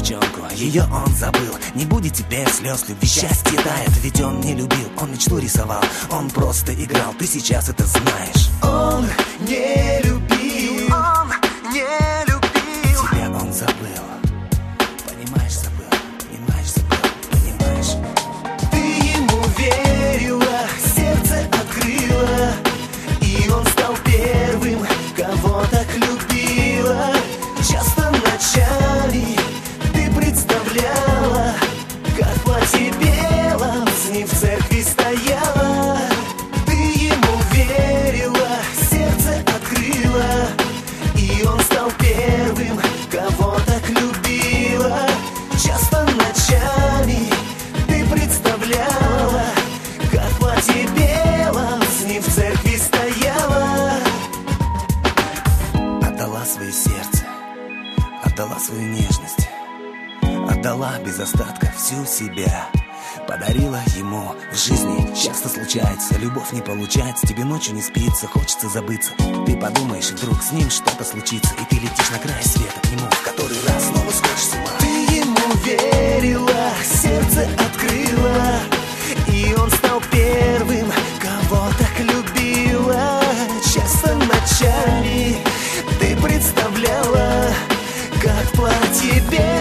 девчонку, ее он забыл. Не будет теперь слез, любви, счастье тает. Ведь он не любил, он мечту рисовал, он просто играл, ты сейчас это знаешь. Он не любил, он не любил. Тебя он забыл, понимаешь, забыл, понимаешь. Ты ему верила, сердце открыла, и он стал первым, кого так любила. Часто ночами ты представляла, как платье белом с ним в церкви стояла. Ты ему верила, сердце открыла, и он стал первым, кого так любила. Часто ночами ты представляла, как платье белом с ним в церкви стояла. Отдала свое сердце, отдала свою нежность, отдала без остатка всю себя. Подарила ему в жизни, часто случается, любовь не получается, тебе ночью не спится, хочется забыться. Ты подумаешь, вдруг с ним что-то случится, и ты летишь на край света к нему, в который раз снова сходишь с ума. Ты ему верила, сердце открыла, и он стал первым, кого так любила. Часто ночами ты представляла, как платье белое